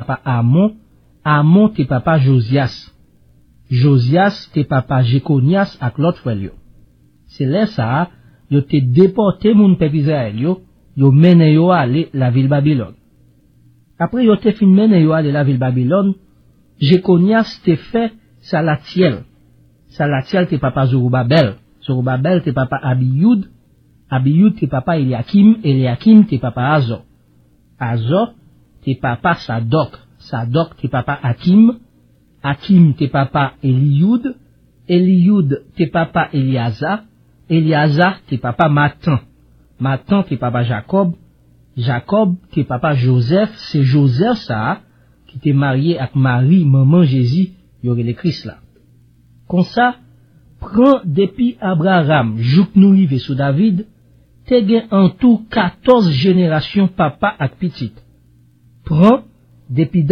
papa Amon, Amon te papa Josias. Josias te papa Jekonias ak l'autre frère yo. C'est là ça, yo te déporté moun peuple Israël yo mené yo aller la ville Babylone. Après yo te fin mené yo aller la ville Babylone, Jekonias te fait Salatiel. Salatiel te papa Zorobabel. Zorobabel te papa Abiyud. Abiyud te papa Eliakim. Eliakim te papa Azor. Azor te papa Sadok. Sadok te papa Hakim. Hakim te papa Eliud. Eliud te papa Eliazar. Eliazar te papa Matan. Matan te papa Jacob. Jacob te papa Joseph. C'est Joseph ça qui te marié avec Marie, maman Jésus, yore le Christ là. Comme ça, prend depuis Abraham, jouk nou rive sous David, te gen en tout 14 générations papa ak petit. Prend depuis